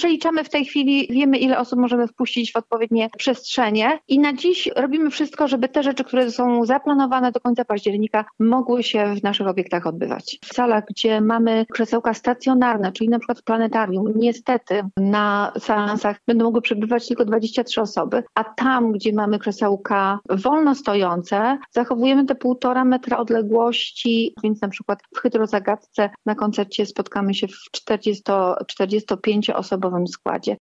przeliczamy w tej chwili, wiemy ile osób możemy wpuścić w odpowiednie przestrzenie i na dziś robimy wszystko, żeby te rzeczy, które są zaplanowane do końca października, mogły się w naszych obiektach odbywać. W salach, gdzie mamy krzesełka stacjonarne, czyli na przykład w planetarium, niestety na seansach będą mogły przebywać tylko 23 osoby, a tam, gdzie mamy krzesełka wolno stojące, zachowujemy te 1,5 metra odległości, więc na przykład w Hydrozagadce na koncercie spotkamy się w 45-osobowym składzie.